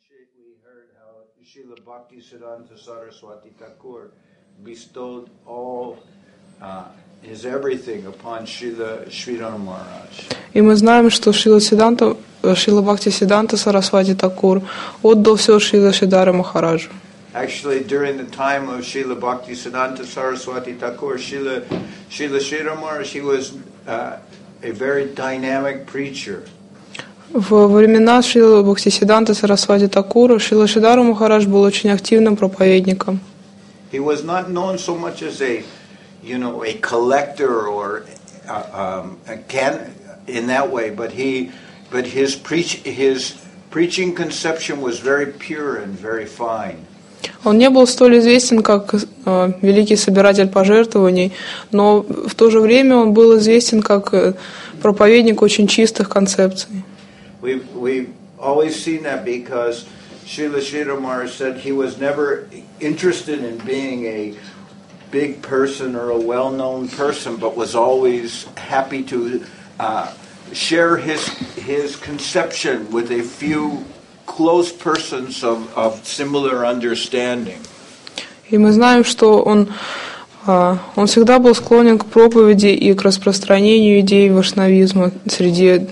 we heard how Srila Bhaktisiddhanta Saraswati Thakur bestowed all his everything upon Srila Sridhar Maharaj. И мы знаем, что Шрила Бхактисиддханта Сарасвати Такур отдал все Шрила Шридхара Махараджу. Actually, during the time of Srila Bhaktisiddhanta Saraswati Thakur, Srila Sridhar Maharaj, he was a very dynamic preacher. Во времена Шрила Бхактисиддханта Сарасвати Такура Шрила Шридхар Махарадж был очень активным проповедником. He was not known so much as a collector or in that way, but his preaching conception was very pure and very fine. Он не был столь известен, как великий собиратель пожертвований, но в то же время он был известен как проповедник очень чистых концепций. We've always seen that because Srila Sridhar Maharaj said he was never interested in being a big person or a well-known person, but was always happy to share his conception with a few close persons of similar understanding. И мы знаем, что он всегда был склонен к проповеди и к распространению идей вайшнавизма среди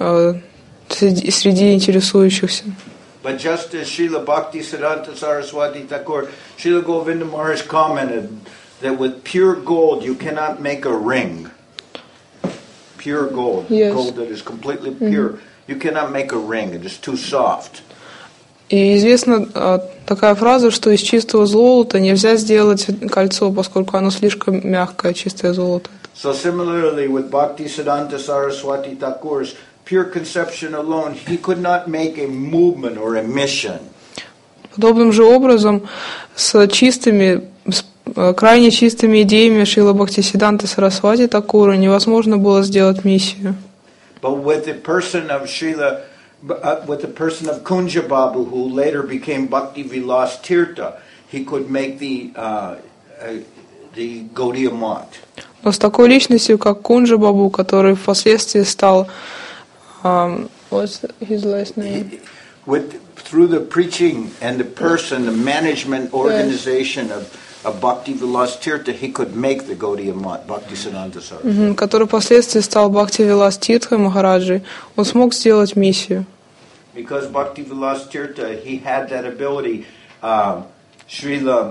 интересующихся. But just as Srila Bhaktisiddhanta Saraswati Thakur, Srila Govinda Maharaj commented that with pure gold you cannot make a ring. Pure gold, yes. Gold that is completely pure, you cannot make a ring, it is too soft. И известна такая фраза, что из чистого золота нельзя сделать кольцо, поскольку оно слишком мягкое, чистое золото. So similarly with Bhaktisiddhanta Saraswati Thakur's pure conception alone, he could not make a movement or a mission. Подобным же образом с крайне чистыми идеями Шрила Бхактисиддханты Сарасвати Такура невозможно было сделать миссию. But with the person of Kunja Babu, who later became Bhakti Vilas Tirtha, he could make the Gaudiya Math. Но с такой личностью, как Кунджа Бабу, который впоследствии стал what's his last name? Through the preaching and the person, the management organization of Bhakti Vilas Tirtha, he could make the Gaudiya Math, Bhaktisiddhanta Saraswati. Который впоследствии стал Бхакти Вилас Тиртхой Махараджей, он смог сделать миссию. Because Bhakti Vilas Tirtha, he had that ability. Srila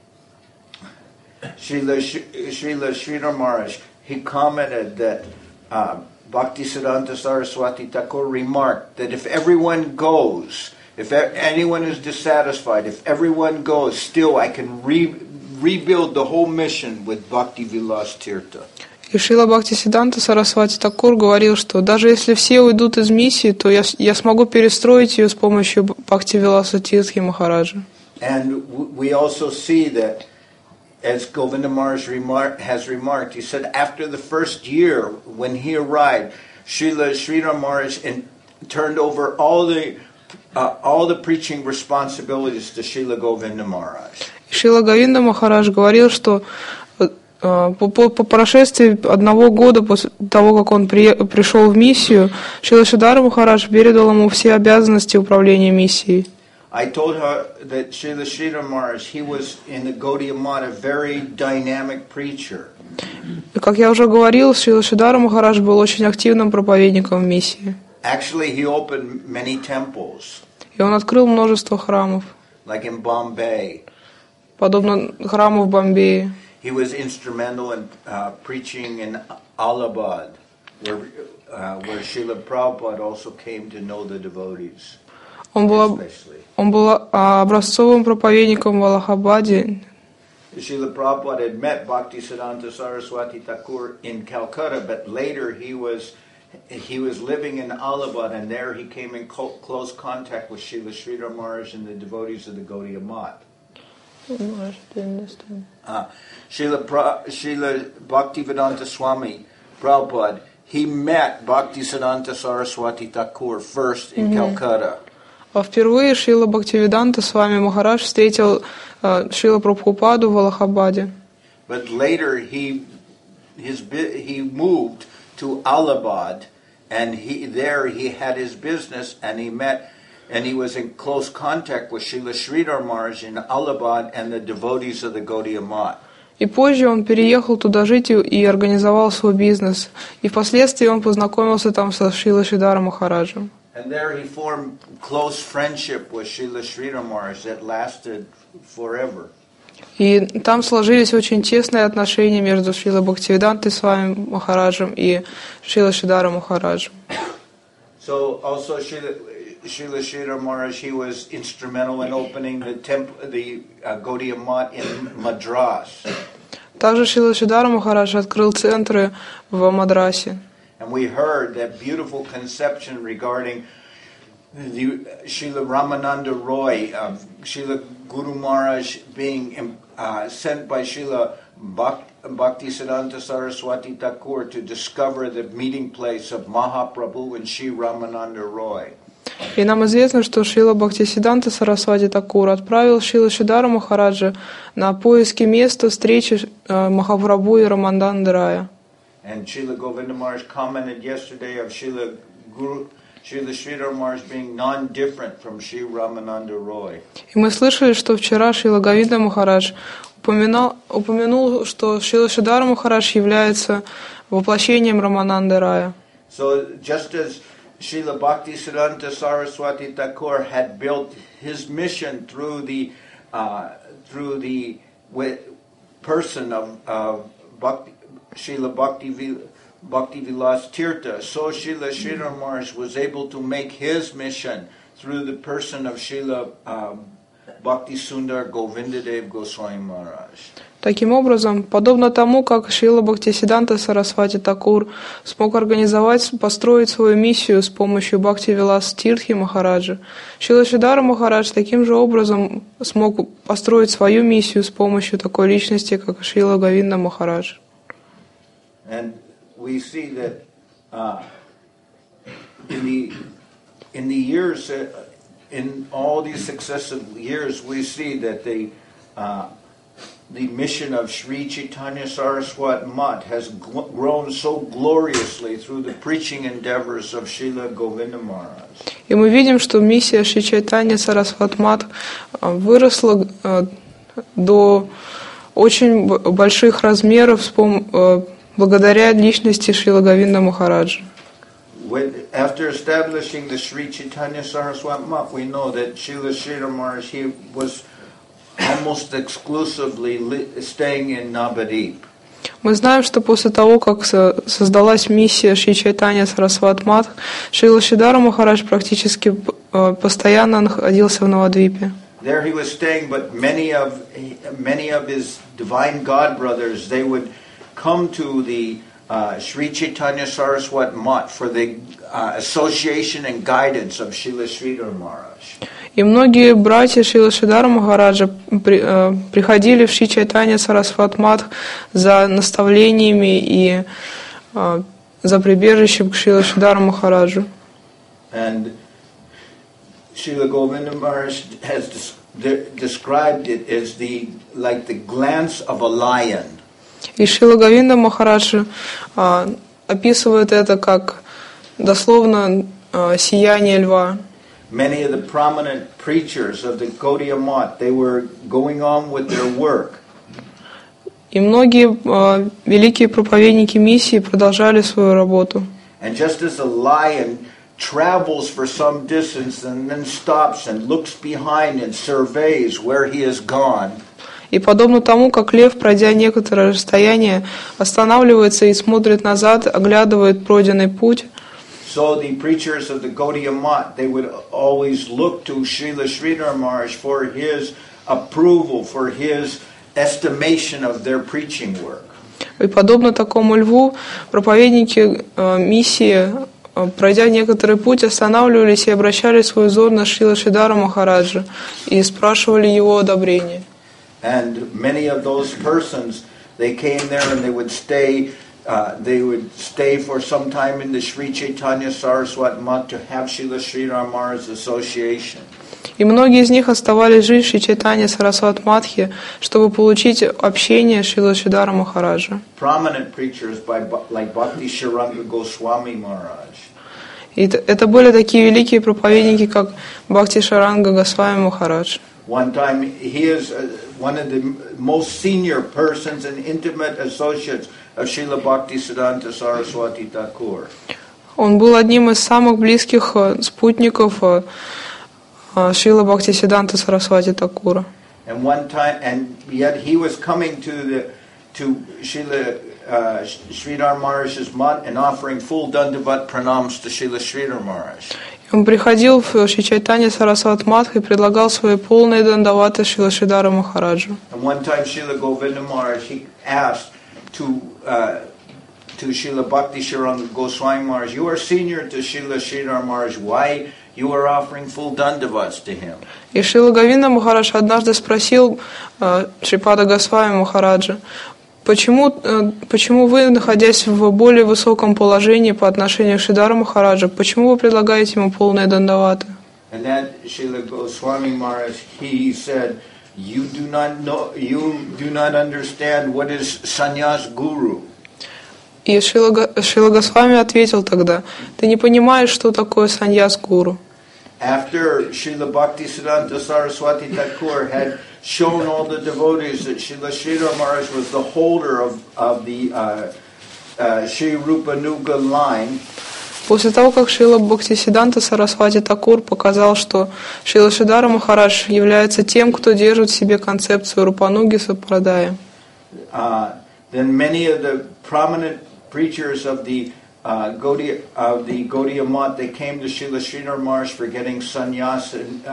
Sridhar Maharaj, he commented that Bhaktisiddhanta Saraswati Thakur remarked that if everyone goes, if anyone is dissatisfied, if everyone goes, still I can rebuild the whole mission with Bhakti Vilas Tirtha. И Шрила Бхактисиддханта Сарасвати Такур говорил, что даже если все уйдут из миссии, то я смогу перестроить ее с помощью Бхакти Виласа Тиртхи Махараджа. And we also see that, as Govinda Maharaj has remarked, he said after the first year when he arrived, Sridhar Maharaj turned over all the preaching responsibilities to Srila Govinda Maharaj. Шрила Говинда Махарадж говорил, что по прошествии 1 года после того, как он пришел в миссию, Шрила Шридхар Махарадж передал ему все обязанности управления миссией. I told her that Srila Sridhar Maharaj, he was in the Gaudiya Math a very dynamic preacher. Как я уже говорил, Шрила Шридхар Махарадж был очень активным проповедником в миссии. Actually, he opened many temples. И он открыл множество храмов. Like in Bombay. Подобно храму в Бомбее. He was instrumental in preaching in Allahabad, where Srila Prabhupada also came to know the devotees. Он был образцовым проповедником в Аллахабаде. Srila Prabhupada had met Bhaktisiddhanta Saraswati Thakur in Calcutta, but later he was living in Allahabad, and there he came in close contact with Srila Sridhar Maharaj and the devotees of the Gaudiya Math. Srila Bhaktivedanta Swami Prabhupada, he met Bhaktisiddhanta Saraswati Thakur first in Calcutta. Впервые Шрила Бхактивиданта с вами Махарадж встретил Шрила Прабхупаду в Аллахабаде. But later he moved to Allahabad, and he had his business, and he met And he was in close contact with Srila Sridhar Maharaj in Allahabad and the devotees of the Gaudiya Math. И позже он переехал туда жить и организовал свой бизнес. И впоследствии он познакомился там со Шрилой Шридхаром Махараджем. And there he formed close friendship with Srila Sridhar Maharaj that lasted forever. И там сложились очень тесные отношения между Шрилой Бхактивидантой Свами Махараджем и Шрилой Шридхаром Махараджем. So also Srila Sridhar Maharaj, he was instrumental in opening the Gaudiya Math in Madras. Также Шрила Шридхар Махарадж открыл центры в Мадрасе. And we heard that beautiful conception regarding the Srila Ramananda Roy, Srila Guru Maharaj being sent by Srila Bhaktisiddhanta Saraswati Thakur to discover the meeting place of Mahaprabhu and Sri Ramananda Roy. И нам известно, что Шрила Бхактисиддханта Сарасвати Такур отправил Шрила Шридхара Махараджа на поиски места встречи Махапрабху и Рамананды Рая. And Srila Govinda Maharaj commented yesterday of Srila Sridhar Maharaj being non-different from Sri Ramananda Roy. И мы слышали, что вчера Шрила Говинда Махарадж упомянул, что Шрила Шридхар Махарадж является воплощением Рамананды Рая. So just as Srila Bhaktisiddhanta Saraswati Thakur had built his mission through the person of Srila Bhakti Vilas Tirtha, so Srila Sridhar Maharaj was able to make his mission through the person of Srila Bhakti Sundar Govindadev Goswami Maharaj. Таким образом, подобно тому, как Шрила Бхактисиддханта Сарасвати Такур смог построить свою миссию с помощью Бхакти Вилас Тиртхи Махараджа, Шрила Шридхар Махарадж таким же образом смог построить свою миссию с помощью такой личности, как Шрила Говинда Махарадж. And we see that in the years, in all these successive years, we see that the mission of Sri Chaitanya Saraswat Math has grown so gloriously through the preaching endeavors of Srila Govinda Maharaj. И мы видим, что миссия Шри Чайтанья Сарасват Мат выросла до очень больших размеров благодаря личности Шрила Говинда Махараджа. After establishing the Sri Chaitanya Saraswat Math, we know that Srila Sridhar Maharaj, he was almost exclusively staying in Navadip. Мы знаем, что после того, как создалась миссия Шри Чайтанья Сарасват Мат, Шрила Шридхар Махарадж практически постоянно находился в Навадвипе. There he was staying, but many of his divine god brothers, they would come to the Sri Chaitanya Saraswat Math for the association and guidance of Srila Sridhar Maharaj. И многие братья Шрила Шридхара Махараджа приходили в Шри Чайтанья Сарасват Мат за наставлениями и за прибежищем к Шрила Шридхару Махараджу. And Srila Govinda Maharaj has described it as like the glance of a lion. И Шрила Говинда Махарадж описывает это как дословно сияние льва. Many of the prominent preachers of the Gaudiya Math, they were going on with their work. И многие великие проповедники миссии продолжали свою работу. And just as a lion travels for some distance and then stops and looks behind and surveys where he has gone. И подобно тому, как лев, пройдя некоторое расстояние, останавливается и смотрит назад, оглядывает пройденный путь. So the preachers of the Gaudiya Math, they would always look to Srila Sridhar Maharaj for his approval, for his estimation of their preaching work. И подобно такому льву, проповедники миссии, пройдя некоторый путь, останавливались и обращали свой взор на Шрила Шридхара Махараджа и спрашивали его одобрения. And many of those persons, they came there and they would stay for some time in the Sri Chaitanya Saraswat Math to have Srila Sridhar Maharaj's association. И многие из них оставались жить в Шри Чайтанья Сарасват Матхе, чтобы получить общение с Шрила Шридхара Махараджа. Prominent preachers like Bhakti Sharanga Goswami Maharaj. И это были такие великие проповедники, как Бхакти Шаранга Госвами Махарадж. One time, he is one of the most senior persons and intimate associates of Srila Bhaktisiddhanta Saraswati Thakur. Он был одним из самых близких спутников Шрила Бхактисиддханты Сарасвати Такура. And one time, and yet he was coming to Srila Sridhar Maharaj's mat and offering full dandavat pranams to Srila Sridhar Maharaj. Он приходил в Шри Чайтанья Сарасват Мадх и предлагал свои полные дандаваты Шрила Шридхара Махараджу. And one time Srila Govinda Maharaj, he asked to Srila Bhakti Sharanga Goswami Maharaj, you are senior to Srila Sridhar Maharaj, why you are offering full dandavats to him? И Шрила Говинда Махарадж однажды спросил Шрипада Госвами Махараджа, почему вы, находясь в более высоком положении по отношению к Шридхару Махараджу, почему вы предлагаете ему полные дандаваты? And then Srila Goswami Maharaj, he said, you do not understand what is sannyas guru. И Шрила Госвами ответил тогда, ты не понимаешь, что такое саньяс-гуру. After Srila Bhaktisiddhanta Saraswati Thakur had shown all the devotees that Srila Sridhar Maharaj was the holder of the Sri Rupanuga line, После того, как Шрила Бхактисиддханта Сарасвати Такур показал, что Шрила Шридхар Махарадж является тем, кто держит в себе концепцию Рупануги Сампрадая, then many of the prominent preachers of the Gaudiya Math, they came to Srila Sridhar Maharaj for getting sannyas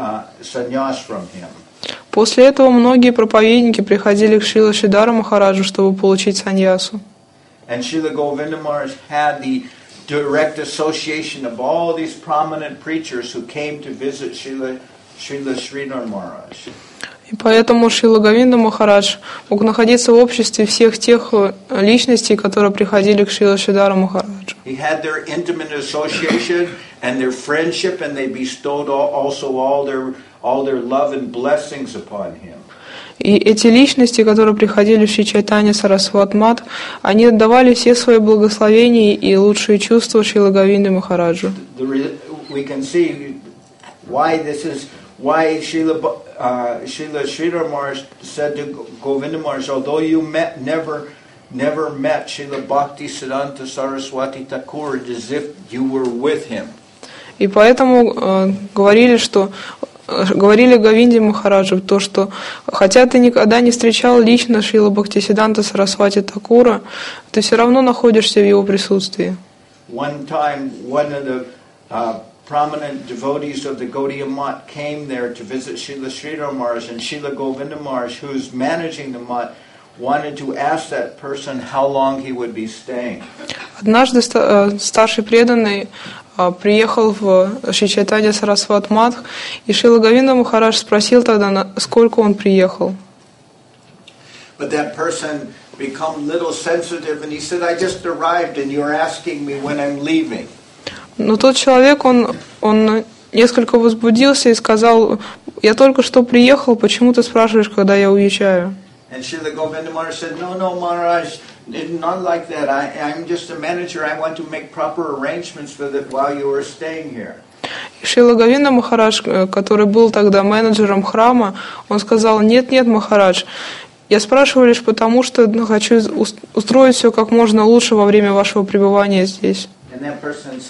from him. После этого многие проповедники приходили к Шрила Шридхару Махараджу, чтобы получить саньясу. And Srila Govinda Maharaj had the direct association of all these prominent preachers who came to visit Srila Sridhar Maharaj. И поэтому Шрила Говинда Махарадж мог находиться в обществе всех тех личностей, которые приходили к Шрила Шридхару Махараджу. He had their intimate association and their friendship, and they bestowed also all their love and blessings upon him. И эти личности, которые приходили в Шри Чайтанья Сарасват Мадх, они отдавали все свои благословения и лучшие чувства Шрила Говинде Махараджу. We can see why Srila Sridhar Maharaj said to Govinda Maharaj, although you never met Srila Bhaktisiddhanta Saraswati Thakur, it is as if you were with him. И поэтому говорили Говинде Махараджу то, что хотя ты никогда не встречал лично Шрила Бхактисиддханта Сарасвати Такура, ты все равно находишься в его присутствии. One time, one of the prominent devotees of the Gaudiya Math came there to visit Srila Sridhar Maharaj, and Srila Govinda Maharaj, who's managing the Math, wanted to ask that person how long he would be staying. Однажды старший преданный приехал в Шри Чайтанья Сарасват Мадх, и Шрила Говинда Махарадж спросил тогда, сколько он приехал. But that person became a little sensitive, and he said, I just arrived, and you're asking me when I'm leaving. Но тот человек, он несколько возбудился и сказал, я только что приехал, почему ты спрашиваешь, когда я уезжаю? And Srila Govinda Maharaj said, no, Maharaj, not like that. I'm just a manager. I want to make proper arrangements for that while you are staying here. И Шрила Говинда Махарадж, который был тогда менеджером храма, он сказал, нет, Махарадж, я спрашиваю лишь потому, что хочу устроить все как можно лучше во время вашего пребывания здесь. And that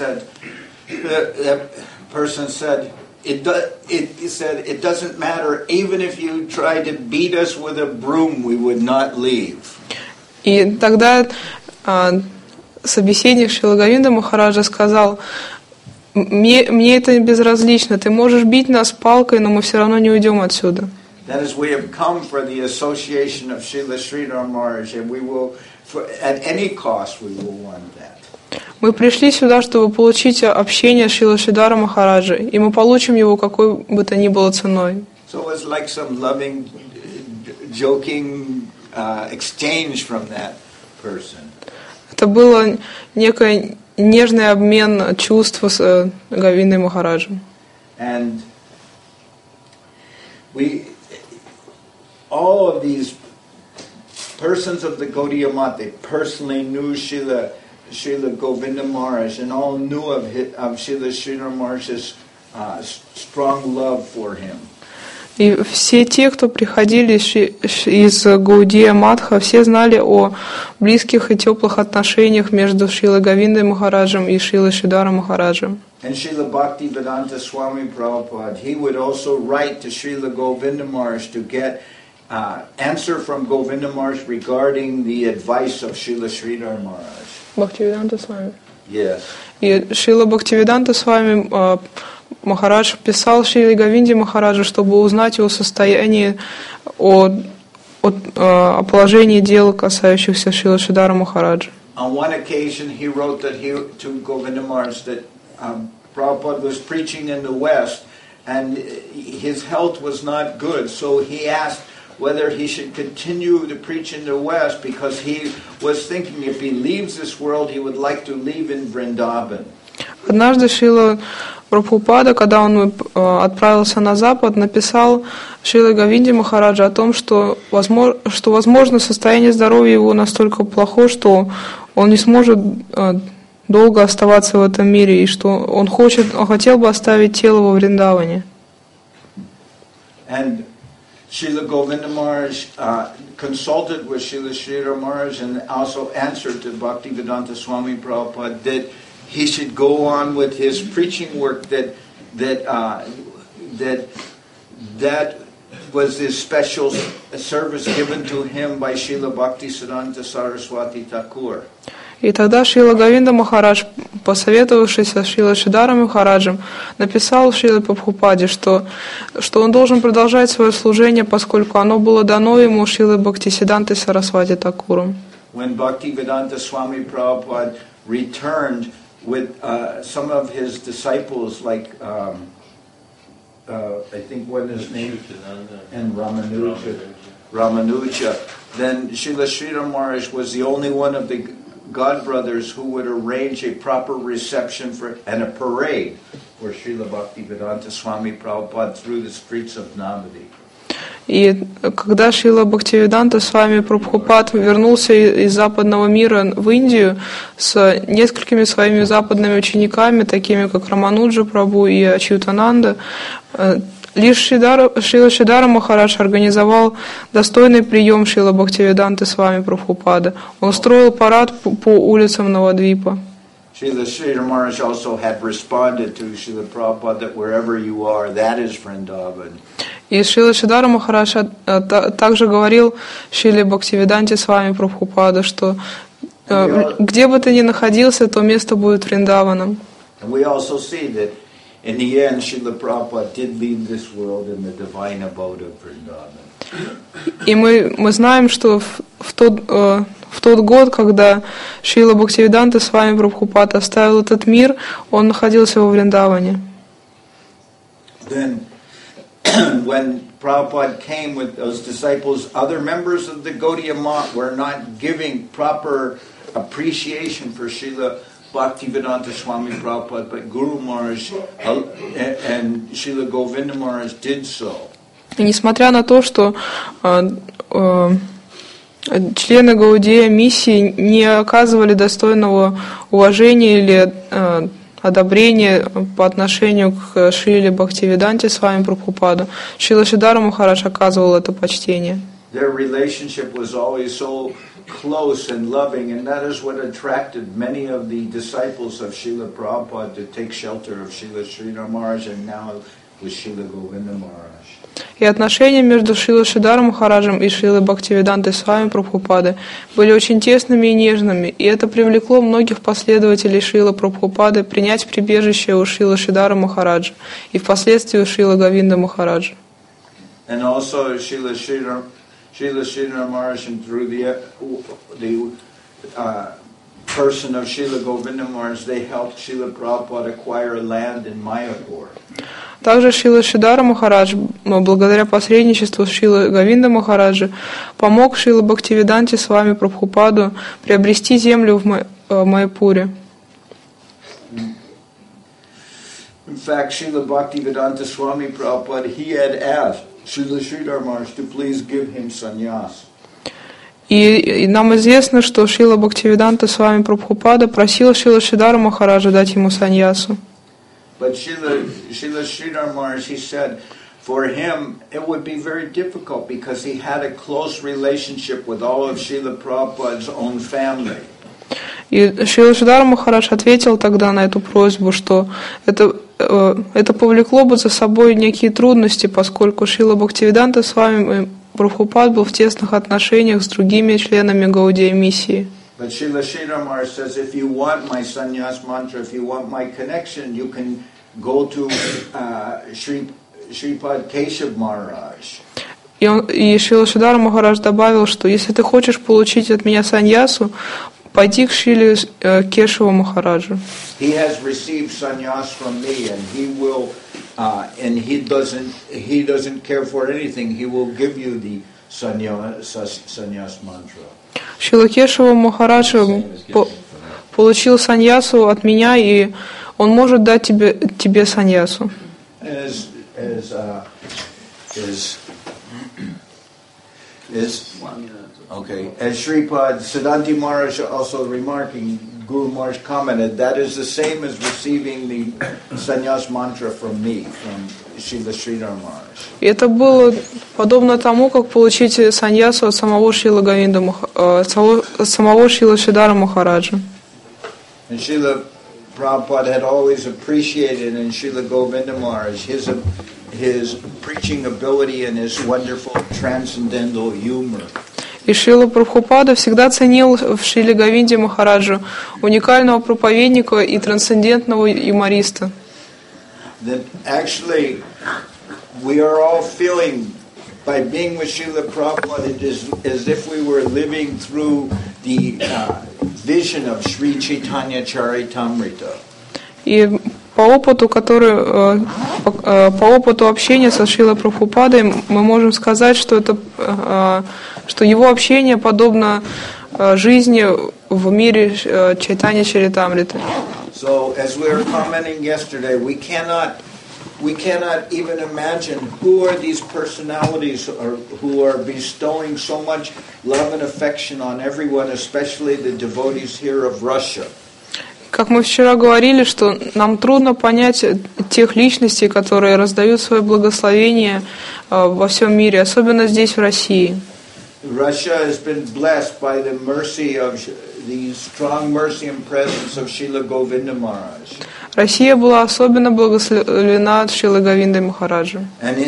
person said, it doesn't matter. Even if you tried to beat us with a broom, we would not leave. И тогда собеседник Шрила Говинда Махараджа сказал, мне это безразлично, ты можешь бить нас палкой, но мы все равно не уйдем отсюда. That is, we have come for the association of Srila Sridhar Maharaj, and we will, at any cost, we will want that. Мы пришли сюда, чтобы получить общение с Шрила Шридхара Махараджа, и мы получим его какой бы то ни было ценой. So it was like some loving, joking exchange from that person. Это было некий нежный обмен чувств с Говиндой Махараджем. And all of these persons of the Gaudiya Math, they personally knew Srila Srila Govinda Maharaj and all knew of Srila Sridhar Maharaj's strong love for him. И все те, кто приходили из Гаудия Матха, все знали о близких и теплых отношениях между Шрилой Говиндой Махараджем и Шрилой Шридхаром Махараджем. And Srila Bhaktivedanta Swami Prabhupada, he would also write to Srila Govinda Maharaj to get answer from Govinda Maharaj regarding the advice of Srila Sridhar Maharaj. Бхактивиданта с вами. Yes. И Шрила Бхактивиданта с вами Махарадж писал Шриле Говинде Махараджу, чтобы узнать о состоянии, о положении дел, касающихся Шрила Шридхара Махараджа. On one occasion, he wrote to Govinda Maharaj that Prabhupada was preaching in the West, and his health was not good, so he asked whether he should continue to preach in the West, because he was thinking if he leaves this world, he would like to leave in Vrindavan. Однажды Шрила Прабхупада, когда он отправился на Запад, написал Шриле Говинде Махараджа о том, что возможно состояние здоровья его настолько плохо, что он не сможет долго оставаться в этом мире, и что он хотел бы оставить тело во Вриндаване. And Srila Govinda Maharaj consulted with Srila Sridhar Maharaj and also answered to Bhaktivedanta Swami Prabhupada that he should go on with his preaching work, that was his special service given to him by Srila Bhaktisiddhanta Saraswati Thakur. И тогда Шрила Говинда Махарадж, посоветовавшись со Шрилой Шридхаром Махараджем, написал Шриле Прабхупаде, что он должен продолжать свое служение, поскольку оно было дано ему Шрилой Бхактисиддхантой Сарасвати Такуром. When Bhaktivedanta Swami Prabhupada returned with some of his disciples, like I think what his name, and Ramanuja, then Srila Sridhar Maharaj was the only one of the God brothers who would arrange a proper reception and a parade for Srila Bhaktivedanta Swami Prabhupada through the streets of Navadi. И когда Шрила Бхактивиданта Свами Прабхупад вернулся из западного мира в Индию с несколькими своими западными учениками, такими как Рамануджа Прабху и Ачьютананда, лишь Шрила Шридхар Махарадж организовал достойный прием Шрила Бхактивиданты Свами Прабхупада. Он устроил парад по улицам Навадвипа. Srila Sridhar Maharaj also had responded to Srila Prabhupada that wherever you are, that is Vrindavan. И Шрила Шридхар Махарадж также говорил Шриле Бхактивиданте Свами Прабхупада, что где бы ты ни находился, то место будет Вриндаваном. And we also see that in the end, Srila Prabhupada did leave this world in the divine abode of Vrindavan. И мы знаем, что в тот год, когда Шрила Бхактивиданта Свами Прабхупад оставил этот мир, он находился во Вриндаване. Then, when Prabhupada came with those disciples, other members of the Gaudiya Math were not giving proper appreciation for Srila Bhaktivedanta Swami Prabhupada, but Guru Maharaj and Srila Govinda Maharaj did so. И несмотря на то, что члены Гаудия миссии не оказывали достойного уважения или одобрения по отношению к Шриле Бхактивиданте Свами Прабхупаду, Шрила Шридхар Махарадж оказывал это почтение. Their relationship was always so close and loving, and that is what attracted many of the disciples of Srila Prabhupada to take shelter of Srila Sridhar Maharaj and now with Srila Govinda Maharaj. И отношения между Шрилой Шридхаром Махараджем и Шрилой Бхактивидантой Свами Прабхупады были очень тесными и нежными, и это привлекло многих последователей Шрилы Прабхупады принять прибежище у Шрилы Шридхара Махараджа и впоследствии у Шрилы Говинда Махараджа. And also Srila Sridhar Maharaj, and through the person of Srila Govinda Maharaj, they helped Srila Prabhupada acquire land in Mayapur. Также Шрила Шридхар Махарадж, благодаря посредничеству Шрилы Говинда Махараджа, помог Шриле Бхактивиданте Свами Прабхупаду приобрести землю в Майяпуре. In fact, Srila Bhaktivedanta Swami Prabhupada, he had asked Srila Sridhar Maharaj to please give him sannyas. И нам известно, что Шрила Бхактивиданта Свами Прабхупада просил Шрила Шридару Махараджа дать ему саньясу. But Srila Sridhar Maharaj, he said, for him it would be very difficult because he had a close relationship with all of Srila Prabhupada's own family. И Шрила Шридар Махарадж ответил тогда на эту просьбу, что это повлекло бы за собой некие трудности, поскольку Шрила Бхактивиданта Свами Прабхупад был в тесных отношениях с другими членами Гаудия миссии. But Srila Sridhar Maharaj says, if you want my sannyas mantra, if you want my connection, you can go to Shripad Keshav Maharaj. И Шрила Шридар Махарадж добавил, что если ты хочешь получить от меня саньясу, пойди к Шриле Кешаву Махараджу. He has received sannyas from me, and he will, and he doesn't care for anything. He will give you the sannyas mantra. Шрила Кешава Махарадж получил саньясу от меня, и он может дать тебе саньясу. Okay, as Shripad Siddhanti Maharaj also remarking, Guru Maharaj commented, that is the same as receiving the sannyas mantra from me, from Srila Sridhar Maharaj. И это было подобно тому, как получить саньясу от самого Шрила Шридара Махараджа. And Srila Prabhupada had always appreciated in Srila Govinda Maharaj his preaching ability and his wonderful transcendental humor. И Шрила Прабхупада всегда ценил в Шриле Говинде Махараджу уникального проповедника и трансцендентного юмориста. That actually we are all feeling by being with Srila Prabhupada, it is as if we were living through the vision of Sri Chaitanya Charitamrita. И по опыту общения со Шрилой Прабхупадой мы можем сказать, что его общение подобно жизни в мире Чайтанья Чаритамриты. So, as we were commenting yesterday, we cannot even imagine who are these personalities who are bestowing so much love and affection on everyone, especially the devotees here of Russia. Как мы вчера говорили, что нам трудно понять тех личностей, которые раздают свое благословение во всем мире, особенно здесь, в России. Russia has been blessed by the mercy of the strong mercy and presence of Srila Govinda Maharaj. Россия была особенно благословлена от Шрилы Говинды Махараджа.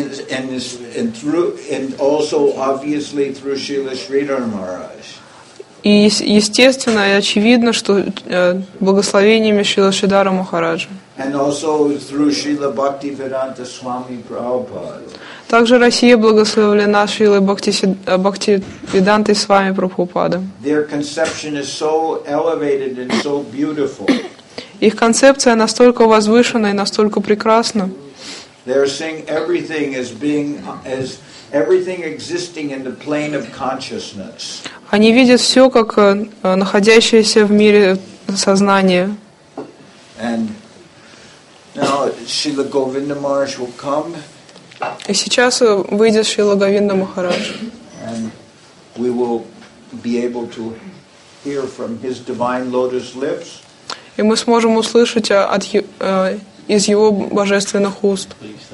And also obviously through Srila Sridhar Maharaj. И естественно и очевидно, что благословениями Шрила Шридара Махараджа. And also through Srila Bhaktivedanta Swami Prabhupada. Также Россия благословлена Шрилой Бхактивидантой Свами Прабхупада. Their conception is so elevated and so beautiful. Их концепция настолько возвышена и настолько прекрасна. They are seeing everything as everything existing in the plane of consciousness. Они видят все как находящееся в мире сознание. And now Srila Govinda Maharaj will come. И сейчас выйдет Шрила Говинда Махарадж. And we will be able to hear from his divine lotus lips. И мы сможем услышать из его божественных уст.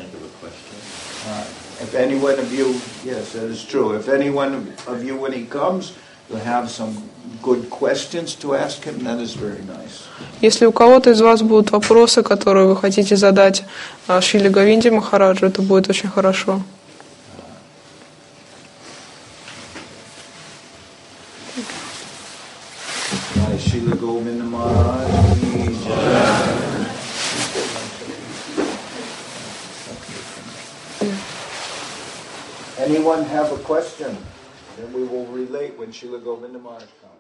If any one of you, yes, that is true. If any one of you, when he comes, will have some good questions to ask him, that is very nice. Если у кого-то из вас будут вопросы, которые вы хотите задать Шриле Говинде Махараджу, это будет очень хорошо. Srila Govinda Maharaj. Anyone have a question? Then we will relate when Srila Govinda Maharaj comes.